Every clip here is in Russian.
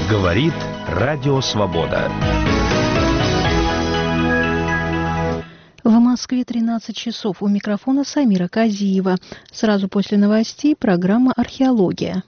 Говорит Радио Свобода. В Москве 13 часов. У микрофона Самира Казиева. Сразу после новостей программа «Археология».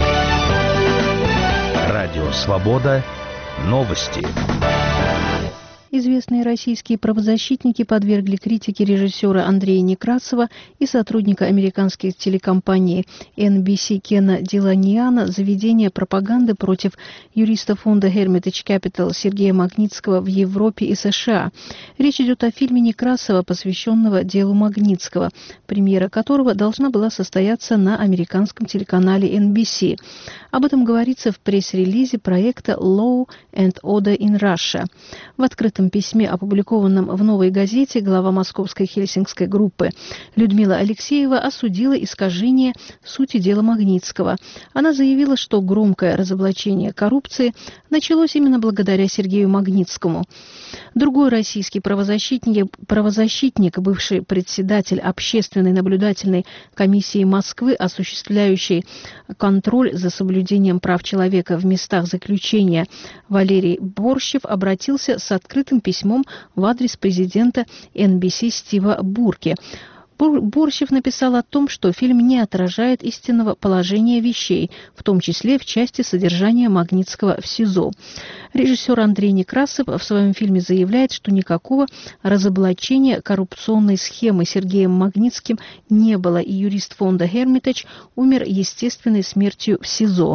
Радио Свобода. Новости. Известные российские правозащитники подвергли критике режиссера Андрея Некрасова и сотрудника американской телекомпании NBC Кена Диланиана за ведение пропаганды против юриста фонда Hermitage Capital Сергея Магнитского в Европе и США. Речь идет о фильме Некрасова, посвященного делу Магнитского, премьера которого должна была состояться на американском телеканале NBC. Об этом говорится в пресс-релизе проекта Law and Order in Russia. В открытом письме, опубликованном в «Новой газете», глава московской хельсинкской группы Людмила Алексеева осудила искажение сути дела Магнитского. Она заявила, что громкое разоблачение коррупции началось именно благодаря Сергею Магнитскому. Другой российский правозащитник, бывший председатель Общественной наблюдательной комиссии Москвы, осуществляющий контроль за соблюдением прав человека в местах заключения, Валерий Борщев, обратился с открытым письмом в адрес президента NBC Стива Бурки. Борщев написал о том, что фильм не отражает истинного положения вещей, в том числе в части содержания Магнитского в СИЗО. Режиссер Андрей Некрасов в своем фильме заявляет, что никакого разоблачения коррупционной схемы Сергеем Магнитским не было, и юрист фонда Hermitage умер естественной смертью в СИЗО.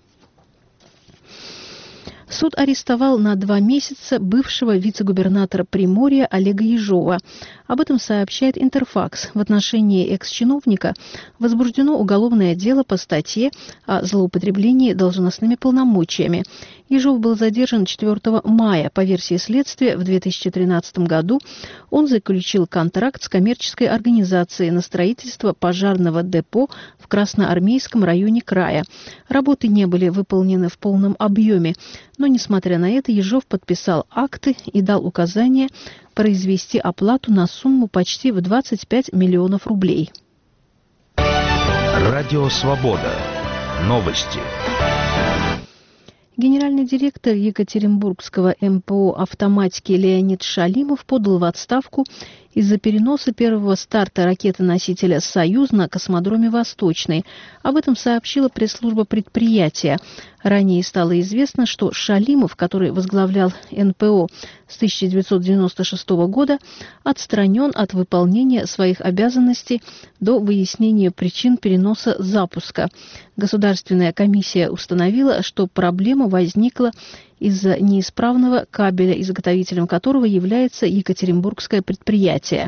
Суд арестовал на 2 месяца бывшего вице-губернатора Приморья Олега Ежова. Об этом сообщает Интерфакс. В отношении экс-чиновника возбуждено уголовное дело по статье о злоупотреблении должностными полномочиями. Ежов был задержан 4 мая. По версии следствия, в 2013 году он заключил контракт с коммерческой организацией на строительство пожарного депо в Красноармейском районе края. Работы не были выполнены в полном объеме, но, несмотря на это, Ежов подписал акты и дал указание произвести оплату на сумму почти в 25 миллионов рублей. Радио Свобода. Новости. Генеральный директор Екатеринбургского МПО «Автоматики» Леонид Шалимов подал в отставку из-за переноса первого старта ракеты-носителя «Союз» на космодроме «Восточный». Об этом сообщила пресс-служба предприятия. Ранее стало известно, что Шалимов, который возглавлял НПО с 1996 года, отстранен от выполнения своих обязанностей до выяснения причин переноса запуска. Государственная комиссия установила, что проблема возникла из-за неисправного кабеля, изготовителем которого является екатеринбургское предприятие.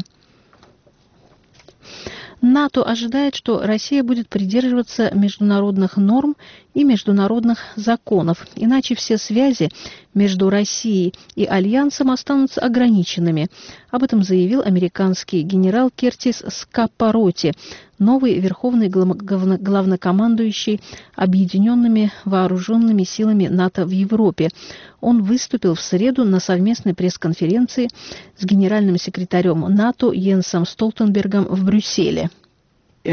НАТО ожидает, что Россия будет придерживаться международных норм и международных законов, иначе все связи между Россией и Альянсом останутся ограниченными. Об этом заявил американский генерал Кертис Скапароти, новый верховный главнокомандующий Объединенными вооруженными силами НАТО в Европе. Он выступил в среду на совместной пресс-конференции с генеральным секретарем НАТО Йенсом Столтенбергом в Брюсселе. В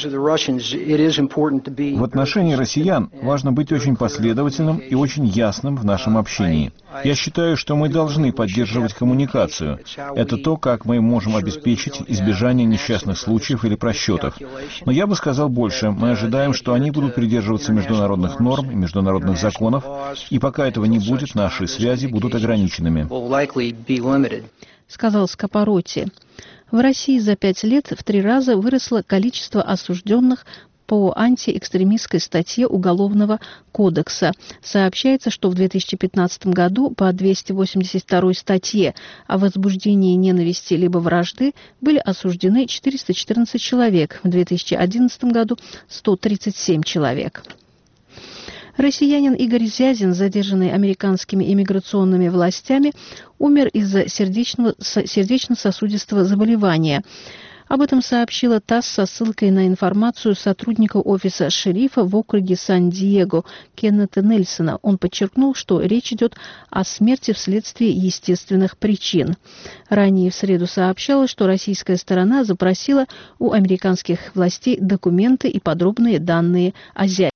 отношении россиян важно быть очень последовательным и очень ясным в нашем общении. Я считаю, что мы должны поддерживать коммуникацию. Это то, как мы можем обеспечить избежание несчастных случаев или просчетов. Но я бы сказал больше. Мы ожидаем, что они будут придерживаться международных норм и международных законов, и пока этого не будет, наши связи будут ограниченными. Сказал Скапароти. В России за 5 лет в 3 раза выросло количество осужденных по антиэкстремистской статье Уголовного кодекса. Сообщается, что в 2015 году по 282 статье о возбуждении ненависти либо вражды были осуждены 414 человек, в 2011 году 137 человек. Россиянин Игорь Зязин, задержанный американскими иммиграционными властями, умер из-за сердечно-сосудистого заболевания. Об этом сообщила ТАСС со ссылкой на информацию сотрудника офиса шерифа в округе Сан-Диего Кеннета Нельсона. Он подчеркнул, что речь идет о смерти вследствие естественных причин. Ранее в среду сообщалось, что российская сторона запросила у американских властей документы и подробные данные о Зязине.